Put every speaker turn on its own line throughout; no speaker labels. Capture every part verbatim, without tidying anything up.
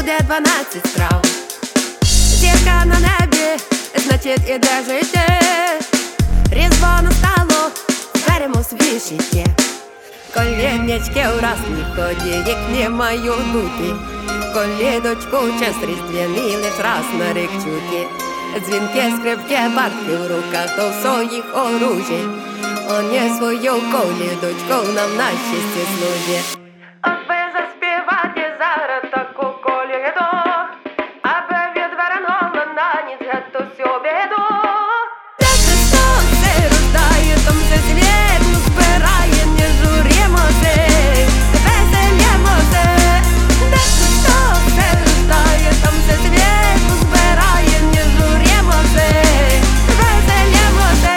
буде дванадцять страв. Зірка на небі, значить іде життя. Різдво настало, беремо свій життя. Колєнячки у разні ході, їх не мають бути. Колєдочку час різдвяний лиш раз на рік чути. Дзвінки, скрипки, барки в руках, то в своїх оружі. Он є свою колєдочку нам на щастя служить. От би заспівати зараз таку колєду, аби відвернула на ніч гету всю біду. Де Христос се рождає, там се світло збирає, не журімося, веселімося. Де Христос се рождає, там се світло збирає, не журімося, веселімося.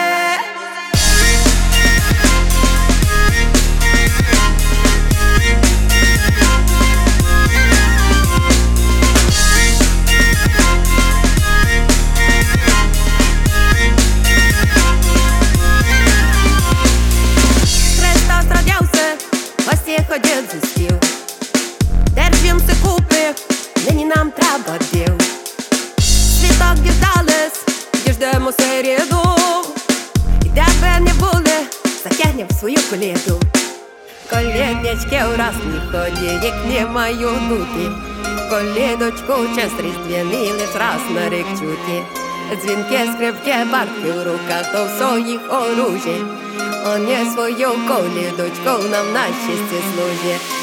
Ходять за стіл, держимся купи, нині нам треба діл. Світок діждались, діждемо середу, і де би не були, затягнем свою колєду. Колєднячки у разні ході, їх не мають бути. Колєдочку час різдвяний лиш раз на рік чути. Дзвінки, скрипки, барки в руках, то в своїх оружі. Он є свою колєдочку нам на щастя служить.